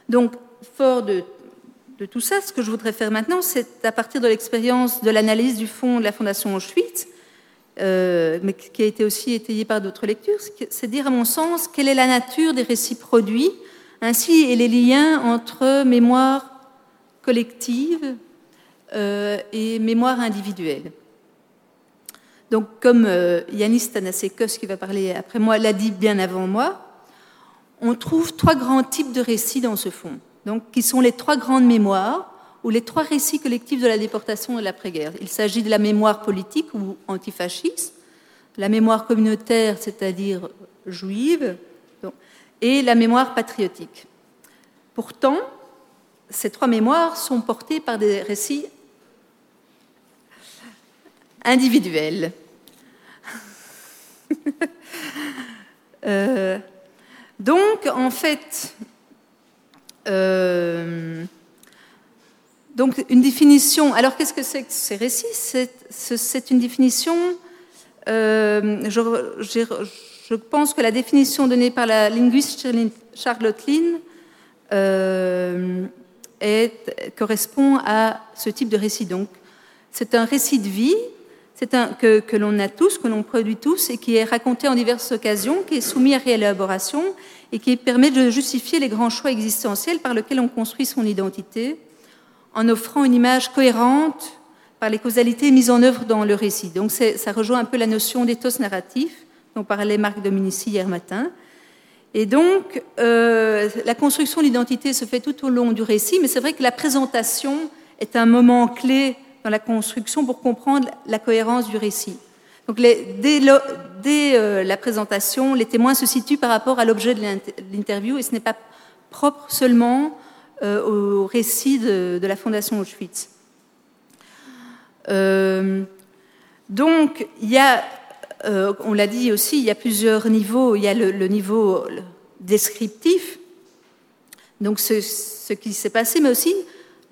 Donc, fort de tout ça, ce que je voudrais faire maintenant, c'est à partir de l'expérience de l'analyse du fonds de la Fondation Auschwitz, mais qui a été aussi étayée par d'autres lectures, c'est dire, à mon sens, quelle est la nature des récits produits, ainsi et les liens entre mémoire collective et mémoire individuelle. Donc, comme Yanis Thanasekos, qui va parler après moi, l'a dit bien avant moi, on trouve 3 grands types de récits dans ce fonds, donc, qui sont les 3 grandes mémoires, ou les 3 récits collectifs de la déportation et de l'après-guerre. Il s'agit de la mémoire politique ou antifasciste, la mémoire communautaire, c'est-à-dire juive, et la mémoire patriotique. Pourtant, ces 3 mémoires sont portées par des récits individuels. Donc, en fait, donc une définition. Alors, qu'est-ce que c'est que ces récits? C'est une définition. Je pense que la définition donnée par la linguiste Charlotte Lynn correspond à ce type de récit. Donc, c'est un récit de vie, que l'on a tous, que l'on produit tous, et qui est raconté en diverses occasions, qui est soumis à réélaboration et qui permet de justifier les grands choix existentiels par lesquels on construit son identité, en offrant une image cohérente par les causalités mises en œuvre dans le récit. Donc ça rejoint un peu la notion d'éthos narratif dont parlait Marc Dominici hier matin. Et donc, la construction de l'identité se fait tout au long du récit, mais c'est vrai que la présentation est un moment clé dans la construction pour comprendre la cohérence du récit. Donc, dès la présentation, les témoins se situent par rapport à l'objet de l'interview, et ce n'est pas propre seulement au récit de la Fondation Auschwitz. Donc, il y a, on l'a dit aussi, il y a plusieurs niveaux. Il y a le niveau descriptif, donc ce qui s'est passé, mais aussi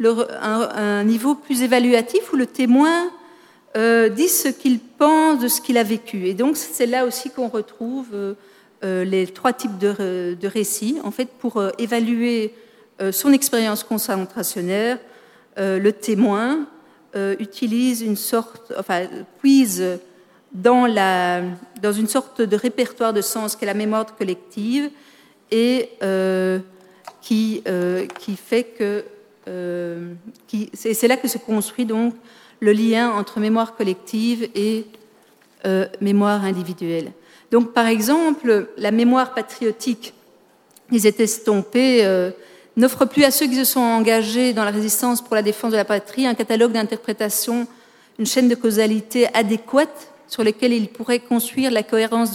un niveau plus évaluatif où le témoin dit ce qu'il pense de ce qu'il a vécu. Et donc, c'est là aussi qu'on retrouve les 3 types de récits, en fait, pour évaluer son expérience concentrationnaire. Le témoin utilise puise dans une sorte de répertoire de sens qu'est la mémoire collective, et qui fait que c'est là que se construit donc le lien entre mémoire collective et mémoire individuelle. Donc, par exemple, la mémoire patriotique, ils étaient estompés, n'offre plus à ceux qui se sont engagés dans la résistance pour la défense de la patrie un catalogue d'interprétation, une chaîne de causalité adéquate sur lesquelles ils pourraient construire la cohérence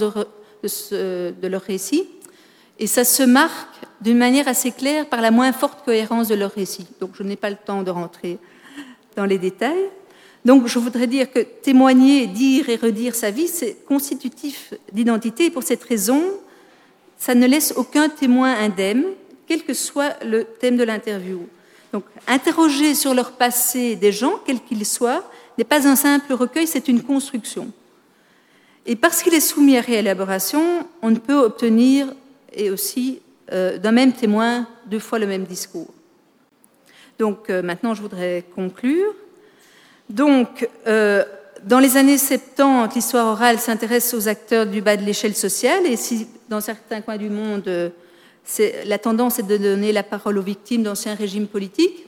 de leur récit. Et ça se marque d'une manière assez claire par la moins forte cohérence de leur récit. Donc, je n'ai pas le temps de rentrer dans les détails. Donc, je voudrais dire que témoigner, dire et redire sa vie, c'est constitutif d'identité. Et pour cette raison, ça ne laisse aucun témoin indemne, quel que soit le thème de l'interview. Donc, interroger sur leur passé des gens, quels qu'ils soient, n'est pas un simple recueil, c'est une construction. Et parce qu'il est soumis à réélaboration, on ne peut obtenir, et aussi d'un même témoin, 2 fois le même discours. Donc, maintenant, je voudrais conclure. Donc, dans les années 70, l'histoire orale s'intéresse aux acteurs du bas de l'échelle sociale, et si dans certains coins du monde, la tendance est de donner la parole aux victimes d'anciens régimes politiques,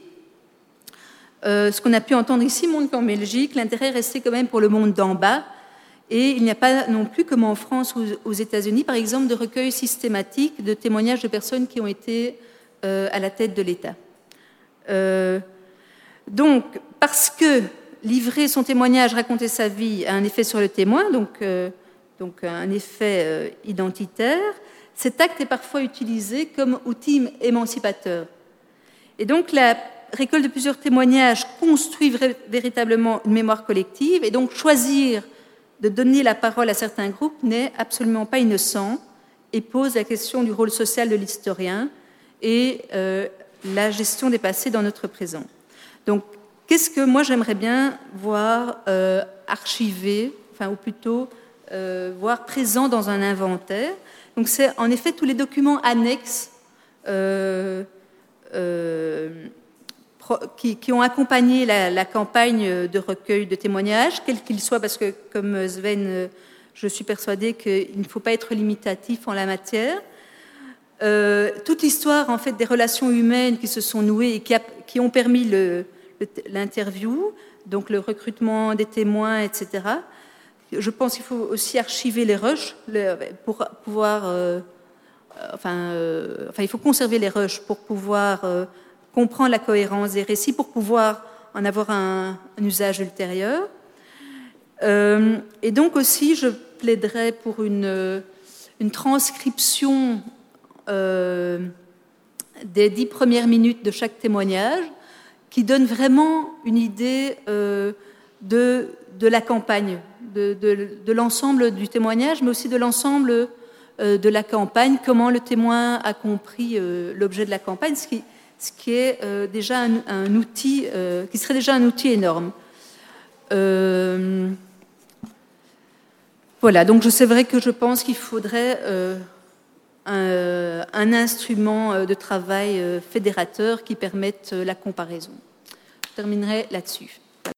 ce qu'on a pu entendre ici montre qu'en Belgique, l'intérêt est resté quand même pour le monde d'en bas, et il n'y a pas non plus, comme en France ou aux États-Unis, par exemple, de recueil systématique de témoignages de personnes qui ont été à la tête de l'État. Donc, parce que livrer son témoignage, raconter sa vie a un effet sur le témoin, donc un effet identitaire, cet acte est parfois utilisé comme outil émancipateur. Et donc, la récolte de plusieurs témoignages construit véritablement une mémoire collective, et donc choisir de donner la parole à certains groupes n'est absolument pas innocent et pose la question du rôle social de l'historien et la gestion des passés dans notre présent. Donc, qu'est-ce que moi j'aimerais bien voir archivé, ou plutôt voir présent dans un inventaire. Donc, c'est en effet tous les documents annexes qui ont accompagné la campagne de recueil de témoignages, quel qu'il soit, parce que, comme Sven, je suis persuadée qu'il ne faut pas être limitatif en la matière. Toute l'histoire, en fait, des relations humaines qui se sont nouées et qui ont permis l'interview, donc le recrutement des témoins, etc. Je pense qu'il faut aussi archiver les rushs pour pouvoir... il faut conserver les rushs pour pouvoir comprendre la cohérence des récits, pour pouvoir en avoir un usage ultérieur. Et donc aussi, je plaiderais pour une transcription des 10 premières minutes de chaque témoignage qui donne vraiment une idée de la campagne, de l'ensemble du témoignage, mais aussi de l'ensemble de la campagne, comment le témoin a compris l'objet de la campagne, ce qui est déjà un outil, qui serait déjà un outil énorme. Voilà, donc c'est vrai que je pense qu'il faudrait un instrument de travail fédérateur qui permette la comparaison. Je terminerai là-dessus.